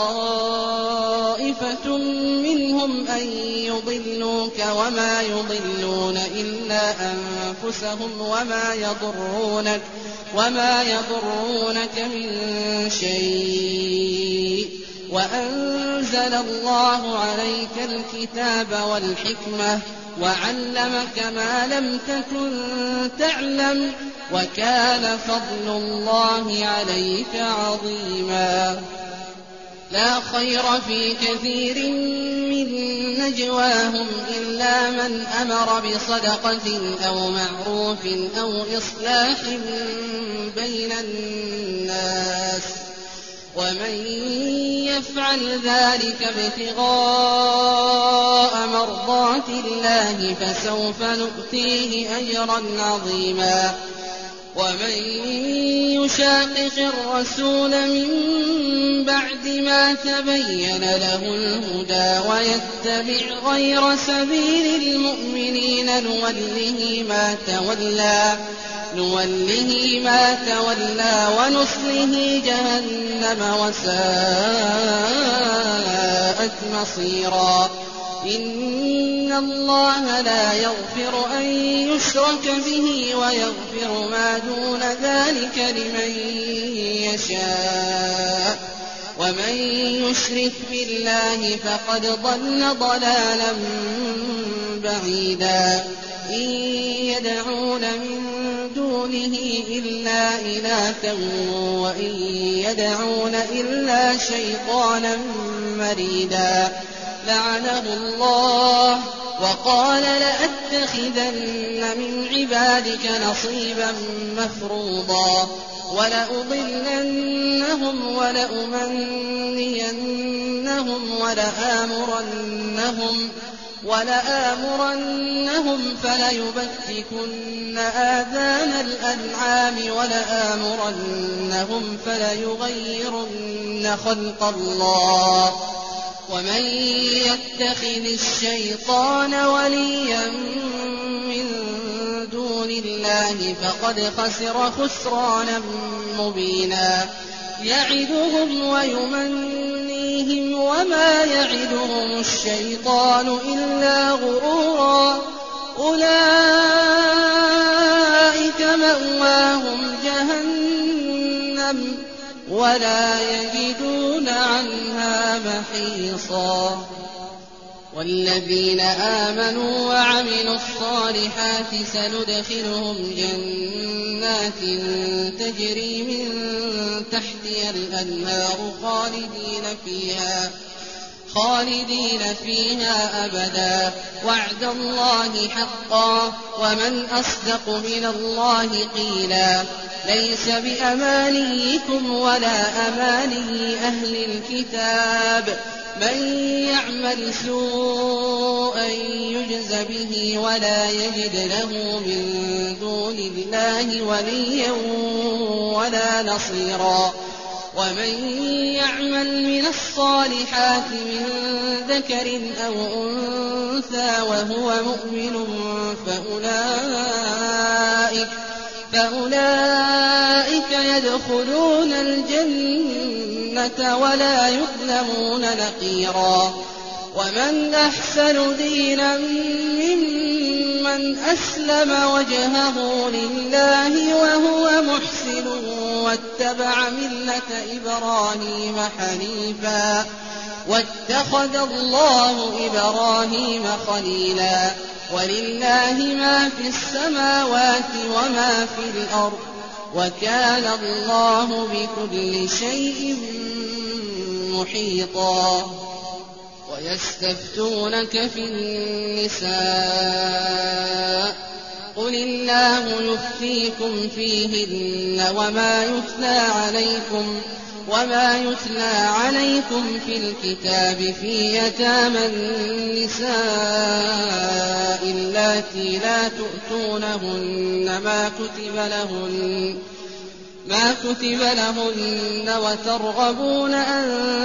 طائفة منهم أن يضلوك وما يضلون إلا أنفسهم وما يضرونك وما يضرونك من شيء وأنزل الله عليك الكتاب والحكمة وعلمك ما لم تكن تعلم وكان فضل الله عليك عظيما لا خير في كثير من نجواهم إلا من أمر بصدقة أو معروف أو إصلاح بين الناس ومن يفعل ذلك ابتغاء مرضات الله فسوف نؤتيه أجرا عظيما ومن يشاقق الرسول من بعد ما تبين له الهدى ويتبع غير سبيل المؤمنين نوله ما تولى نوله ما تولى ونصله جهنم وساءت مصيرا. إن الله لا يغفر أن يشرك به ويغفر ما دون ذلك لمن يشاء ومن يشرك بالله فقد ضل ضلالا بعيدا. إن يدعون من دونه إلا إناثا وإن يدعون إلا شيطانا مريدا لعنه الله وقال لأتخذن من عبادك نصيبا مفروضا ولأضلنهم ولأمنينهم ولآمرنهم ولآمرنهم فليبتكن آذان الأنعام ولآمرنهم فليغيرن خلق الله. ومن يتخذ الشيطان وليا من دون الله فقد خسر خسرانا مبينا. يعدهم ويمنيهم وما يعدهم الشيطان إلا غرورا. أولئك مأواهم جهنم ولا يجدون عنها محيصا. والذين آمنوا وعملوا الصالحات سندخلهم جنات تجري من تحتها الأنهار خالدين فيها خالدين فيها أبدا وعد الله حقا ومن أصدق من الله قيلا. ليس بأمانيكم ولا أماني أهل الكتاب من يعمل سوءا يجز به ولا يجد له من دون الله وليا ولا نصيرا. ومن يعمل من الصالحات من ذكر أو أنثى وهو مؤمن فأولئك فأولئك يدخلون الجنة ولا يظلمون نقيرا. ومن أحسن دينا ممن أسلم وجهه لله وهو محسن واتبع ملة إبراهيم حنيفا واتخذ الله إبراهيم خليلا. ولله ما في السماوات وما في الأرض وكان الله بكل شيء محيطا. ويستفتونك في النساء قل الله يفتيكم فيهن وما يتلى عليكم وما يتلى عليكم في الكتاب في يتامى النساء اللاتي لا تؤتونهن ما كتب لهن ما كتب لهن وترغبون أن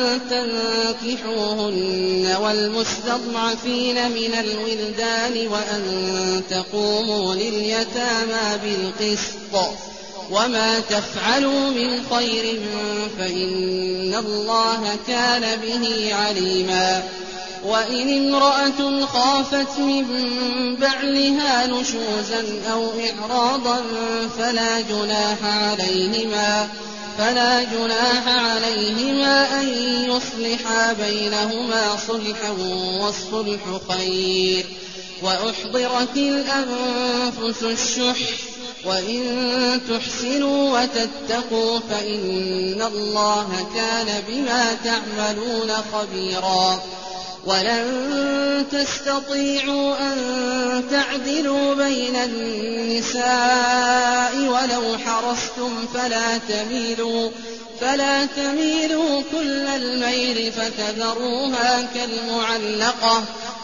تنكحوهن والمستضعفين من الولدان وأن تقوموا لليتامى بالقسط وما تفعلوا من خير فإن الله كان به عليما. وإن امرأة خافت من بعلها نشوزا أو إعراضا فلا جناح عليهما فلا جناح عليهما أن يصلحا بينهما صلحا والصلح خير. وأحضرت الأنفس الشح وإن تحسنوا وتتقوا فإن الله كان بما تعملون خبيرا. ولن تستطيعوا أن تعدلوا بين النساء ولو حرصتم فلا تميلوا فلا تميلوا كل الميل فتذروها كالمعلقة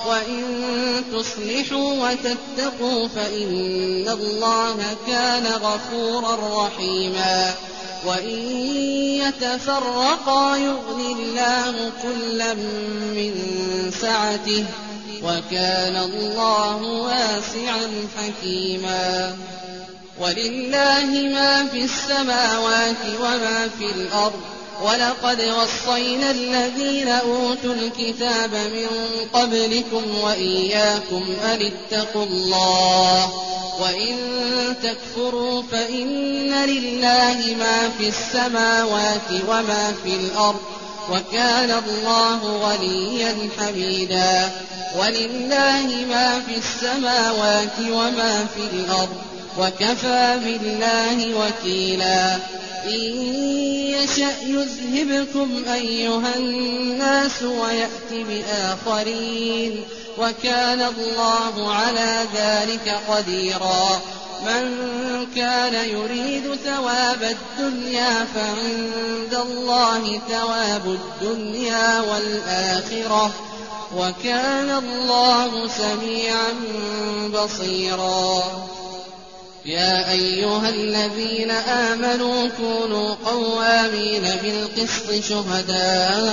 وإن تصلحوا وتتقوا فإن الله كان غفورا رحيما وإن يتفرقا يغني الله كلا من سعته وكان الله واسعا حكيما ولله ما في السماوات وما في الأرض ولقد وصينا الذين أوتوا الكتاب من قبلكم وإياكم أن اتقوا الله وإن تكفروا فإن لله ما في السماوات وما في الأرض وكان الله غنيا حميدا ولله ما في السماوات وما في الأرض وكفى بالله وكيلا إن يشأ يذهبكم أيها الناس ويأت بآخرين وكان الله على ذلك قديرا من كان يريد ثواب الدنيا فعند الله ثواب الدنيا والآخرة وكان الله سميعا بصيرا يا أيها الذين آمنوا كونوا قوامين بالقسط شهداء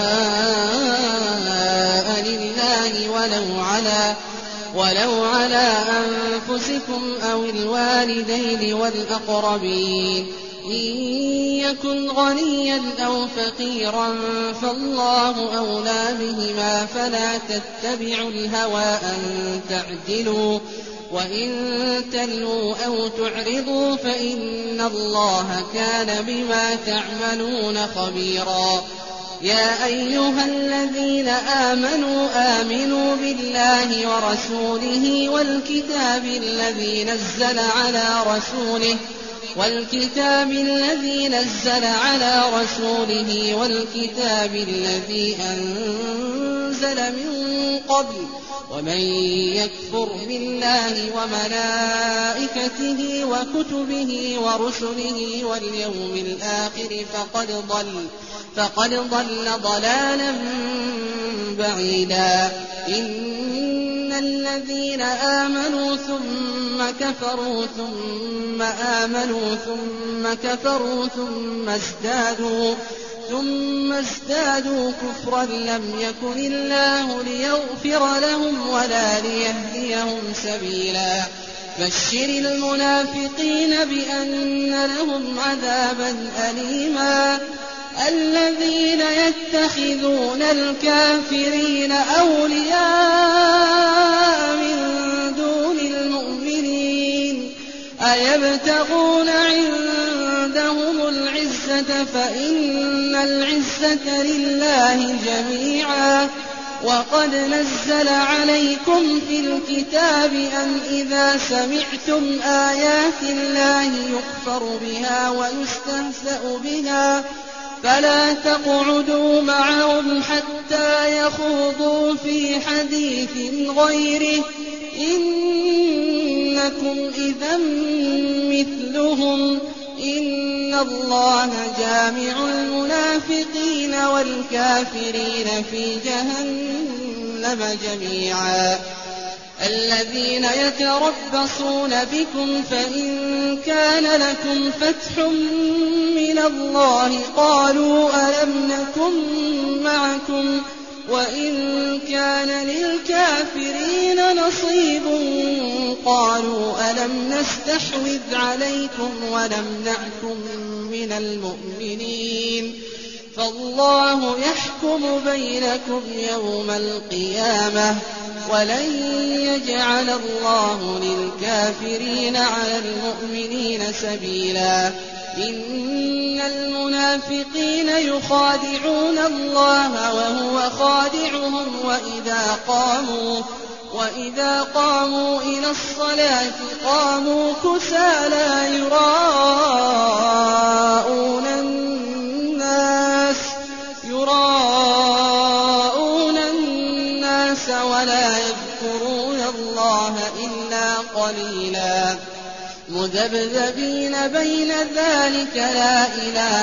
لله ولو على ولو على أنفسكم أو الوالدين والأقربين إن يكن غنيا أو فقيرا فالله أولى بهما فلا تتبعوا الهوى أن تعدلوا وإن تلووا أو تعرضوا فإن الله كان بما تعملون خبيرا يا أيها الذين آمنوا آمنوا بالله ورسوله والكتاب الذي نزل على رسوله والكتاب الذي نزل على رسوله والكتاب الذي أنزل من قبل ومن يكفر بالله وملائكته وكتبه ورسله واليوم الآخر فقد ضل فقد ضل ضلالا بعيدا إن الذين آمنوا ثم كفروا ثم آمنوا ثم كفروا ثم ازدادوا ثم ازدادوا كفرا لم يكن الله ليغفر لهم ولا ليهديهم سبيلا بشر المنافقين بأن لهم عذابا أليما الذين يتخذون الكافرين أولياء من دون المؤمنين أيبتغون عندهم العزة فإن العزة لله جميعا وقد نزل عليكم في الكتاب أن إذا سمعتم آيات الله يكفر بها ويستهزأ بها فلا تقعدوا معهم حتى يخوضوا في حديث غيره إنكم إذا مثلهم إن الله جامع المنافقين والكافرين في جهنم جميعا الذين يتربصون بكم فإن كان لكم فتح من الله قالوا ألم نكن معكم وإن كان للكافرين نصيب قالوا ألم نستحوذ عليكم ونمنعكم من المؤمنين فالله يحكم بينكم يوم القيامة ولن يجعل الله للكافرين على المؤمنين سبيلا إن المنافقين يخادعون الله وهو خادعهم وإذا قاموا وإذا قاموا إلى الصلاة قاموا كسالى يراءون الناس يراءون الناس ولا يذكرون الله إلا قليلا مذبذبين بين ذلك لا إله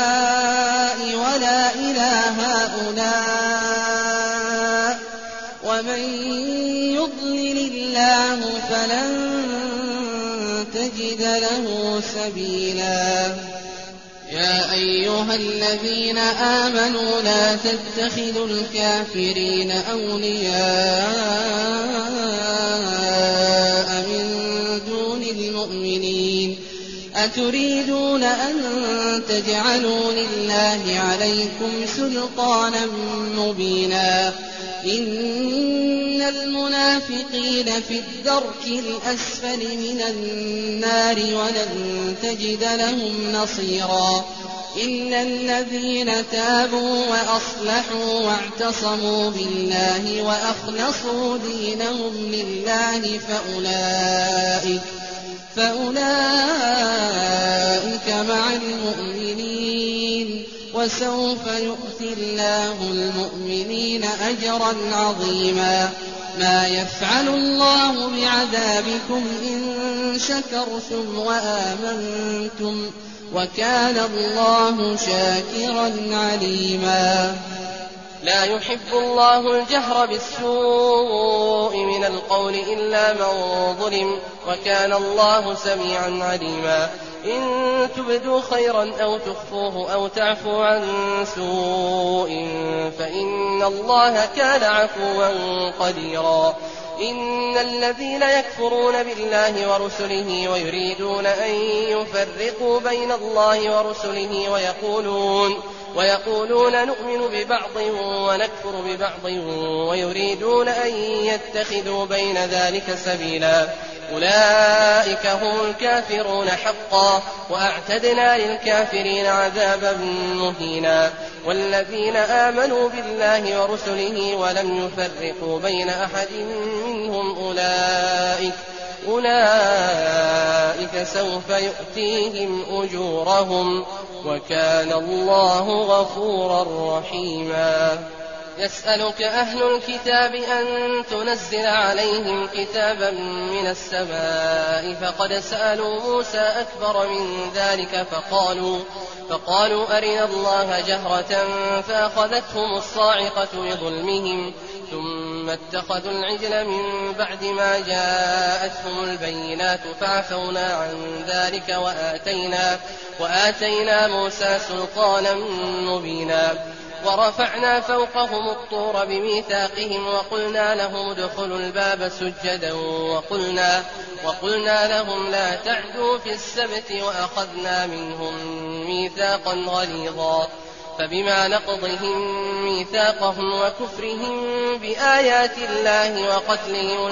هؤلاء ولا إله هؤلاء ومن يضلل الله فلن تجد له سبيلا. يا أيها الذين آمنوا لا تتخذوا الكافرين أولياء من دون المؤمنين أتريدون أن تجعلوا لله عليكم سلطانا مبينا. إن المنافقين في الدرك الأسفل من النار ولن تجد لهم نصيرا. إلا الذين تابوا وأصلحوا واعتصموا بالله وأخلصوا دينهم لله فأولئك فأولئك مع المؤمنين وسوف يؤتي الله المؤمنين أجرا عظيما. ما يفعل الله بعذابكم إن شكرتم وآمنتم وكان الله شاكرا عليما. لا يحب الله الجهر بالسوء من القول إلا من ظلم وكان الله سميعا عليما. إن تبدوا خيرا أو تخفوه أو تعفوا عن سوء فإن الله كان عفوا قديرا. إن الذين يكفرون بالله ورسله ويريدون أن يفرقوا بين الله ورسله ويقولون ويقولون نؤمن ببعض ونكفر ببعض ويريدون أن يتخذوا بين ذلك سبيلا أولئك هم الكافرون حقا وأعتدنا للكافرين عذابا مهينا. والذين آمنوا بالله ورسله ولم يفرقوا بين أحد منهم أولئك أولئك سوف يؤتيهم أجورهم وكان الله غفورا رحيما. يسألك أهل الكتاب أن تنزل عليهم كتابا من السماء فقد سألوا موسى أكبر من ذلك فقالوا, فقالوا أرنا الله جهرة فأخذتهم الصاعقة بظلمهم ثم اتخذوا العجل من بعد ما جاءتهم البينات فعفونا عن ذلك وآتينا, وآتينا موسى سلطانا مبينا. ورفعنا فوقهم الطور بميثاقهم وقلنا لهم ادخلوا الباب سجدا وقلنا, وقلنا لهم لا تعدوا في السبت وأخذنا منهم ميثاقا غليظا. فبما نقضهم ميثاقهم وكفرهم بآيات الله وقتلهم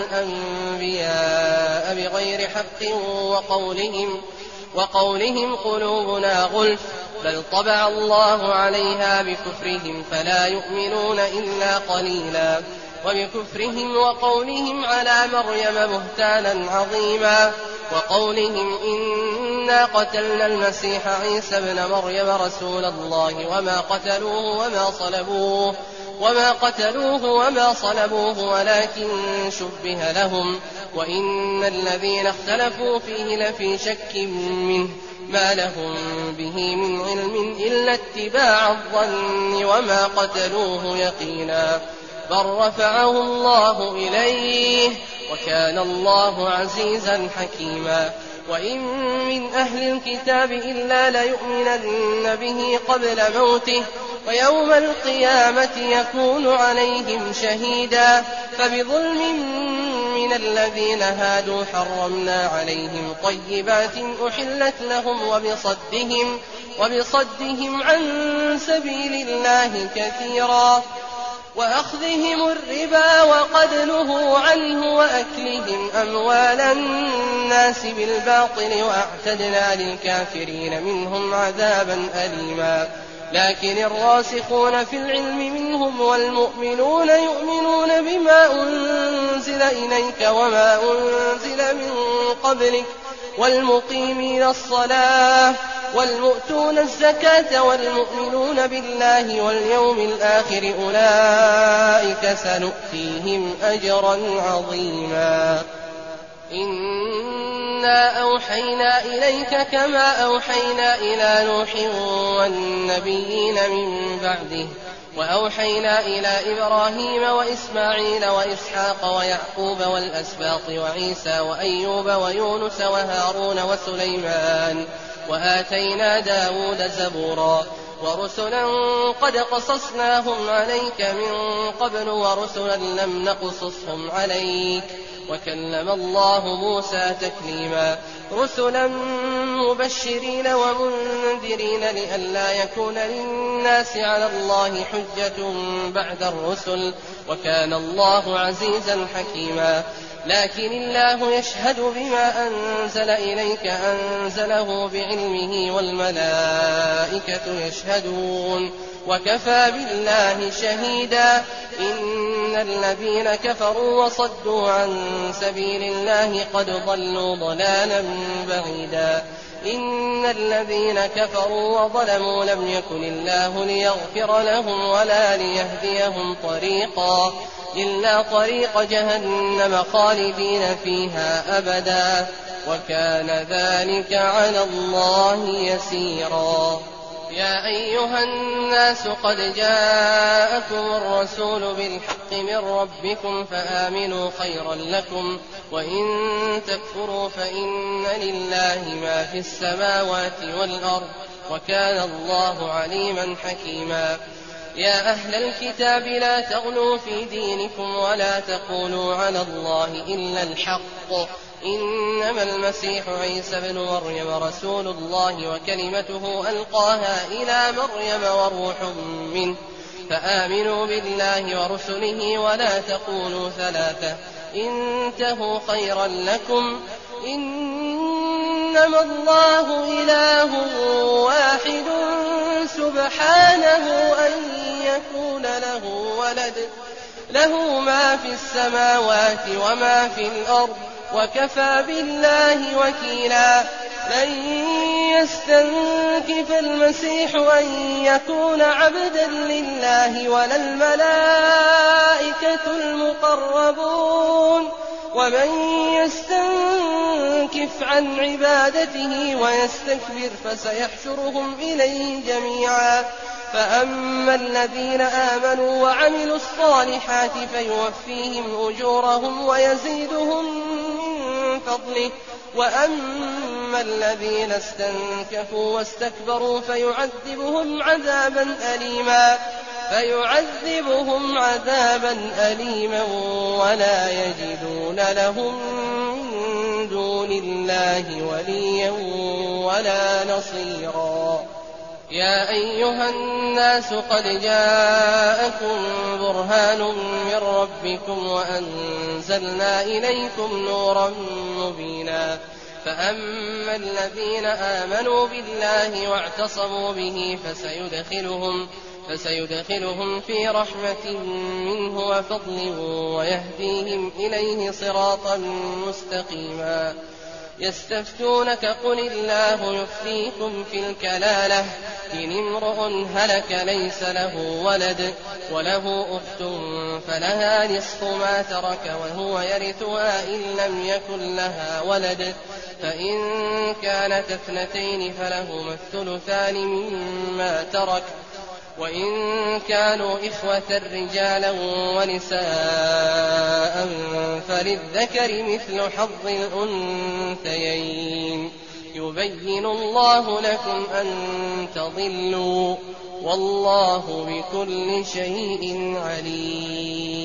الأنبياء بغير حق وقولهم, وقولهم قلوبنا غلف بل طبع الله عليها بكفرهم فلا يؤمنون إلا قليلا. وبكفرهم وقولهم على مريم بهتانا عظيما وقولهم إنا قتلنا المسيح عيسى ابن مريم رسول الله وما قتلوه وما صلبوه وما قتلوه وما صلبوه ولكن شبه لهم وإن الذين اختلفوا فيه لفي شك منه ما لهم به من علم إلا اتباع الظن وما قتلوه يقينا بل رفعه الله إليه وكان الله عزيزا حكيما. وإن من أهل الكتاب إلا ليؤمنن به قبل موته ويوم القيامة يكون عليهم شهيدا. فبظلم من الذين هادوا حرمنا عليهم طيبات أحلت لهم وبصدهم, وبصدهم عن سبيل الله كثيرا وأخذهم الربا وقد نهوا عنه وأكلهم أموال الناس بالباطل وأعتدنا للكافرين منهم عذابا أليما. لكن الراسخون في العلم منهم والمؤمنون يؤمنون بما أنزل إليك وما أنزل من قبلك والمقيمين الصلاة والمؤتون الزكاة والمؤمنون بالله واليوم الآخر أولئك سنؤتيهم أجرا عظيما. إنا أوحينا إليك كما أوحينا إلى نوح والنبيين من بعده وأوحينا إلى إبراهيم وإسماعيل وإسحاق ويعقوب والأسباط وعيسى وأيوب ويونس وهارون وسليمان وآتينا داود زبورا ورسلا قد قصصناهم عليك من قبل ورسلا لم نقصصهم عليك وكلم الله موسى تكليما رسلا مبشرين ومنذرين لئلا يكون للناس على الله حجة بعد الرسل وكان الله عزيزا حكيما لكن الله يشهد بما أنزل إليك أنزله بعلمه والملائكة يشهدون وكفى بالله شهيدا إن الذين كفروا وصدوا عن سبيل الله قد ضلوا ضلالا بعيدا إن الذين كفروا وظلموا لم يكن الله ليغفر لهم ولا ليهديهم طريقا إلا طريق جهنم خالدين فيها أبدا وكان ذلك على الله يسيرا يا أيها الناس قد جاءكم الرسول بالحق من ربكم فآمنوا خيرا لكم وإن تكفروا فإن لله ما في السماوات والأرض وكان الله عليما حكيما يا أهل الكتاب لا تغلوا في دينكم ولا تقولوا على الله إلا الحق إنما المسيح عيسى بن مريم رسول الله وكلمته ألقاها إلى مريم وروح منه فآمنوا بالله ورسله ولا تقولوا ثلاثة انتهوا خيرا لكم إنما الله إله واحد سبحانه أن يكون له ولد له ما في السماوات وما في الأرض وكفى بالله وكيلا لن يستنكف المسيح أن يكون عبدا لله ولا الملائكة المقربون ومن يستنكف عن عبادته ويستكبر فسيحشرهم إليه جميعا فأما الذين آمنوا وعملوا الصالحات فيوفيهم أجورهم ويزيدهم من فضله وأما الذين استنكفوا واستكبروا فيعذبهم عذابا أليما فيعذبهم عذابا أليما ولا يجدون لهم من دون الله وليا ولا نصيرا يا أيها الناس قد جاءكم برهان من ربكم وأنزلنا إليكم نورا مبينا فأما الذين آمنوا بالله واعتصموا به فسيدخلهم فسيدخلهم في رحمة منه وفضل ويهديهم إليه صراطا مستقيما يستفتونك قل الله يفتيكم في الكلالة إن امرؤ هلك ليس له ولد وله أخت فلها نصف ما ترك وهو يرثها إن لم يكن لها ولد فإن كانت اثنتين فلهما الثلثان مما ترك وإن كانوا إخوة رجالا ونساء فللذكر مثل حظ الأنثيين يبين الله لكم أن تضلوا والله بكل شيء عليم